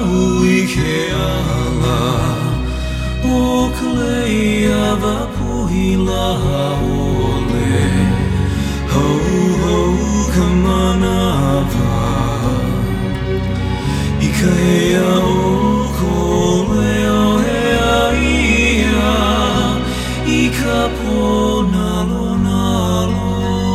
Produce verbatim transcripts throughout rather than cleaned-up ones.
ui ke ala o kalea va puhila ole ho ho kamana va I kaea o kole o hea ia I ka ponalo nalo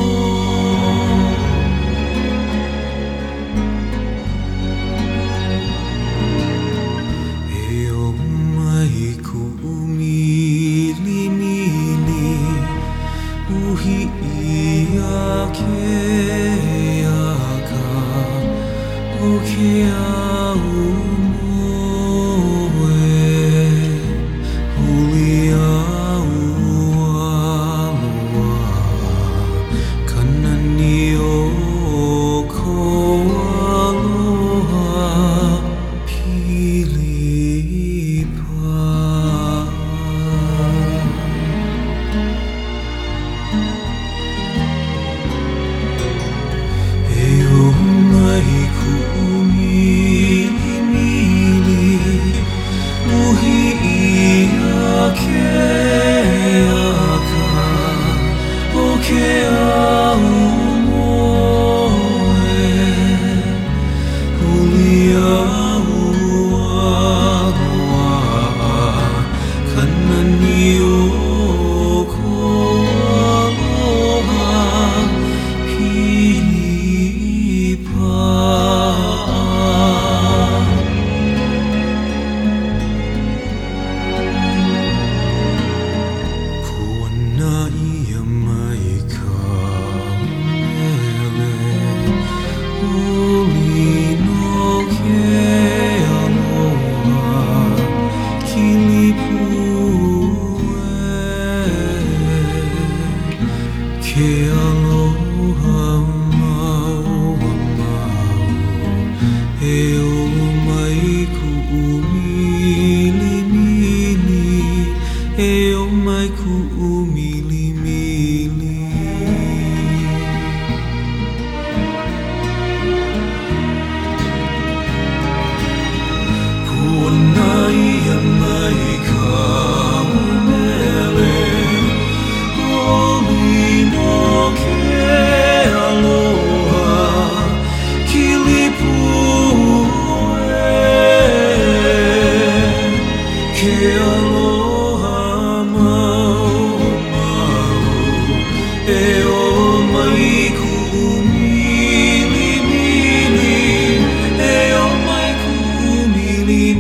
Uhi ia ke aka o ke au moe Huli au aloha Kanani o ko aloha Pilipa Ke aloha mau mau E o mai ku umili mili E o mai ku umili mili Puana ia mai ka umele Ke aloha mau mau E o mai ku umili mili E o mai ku umili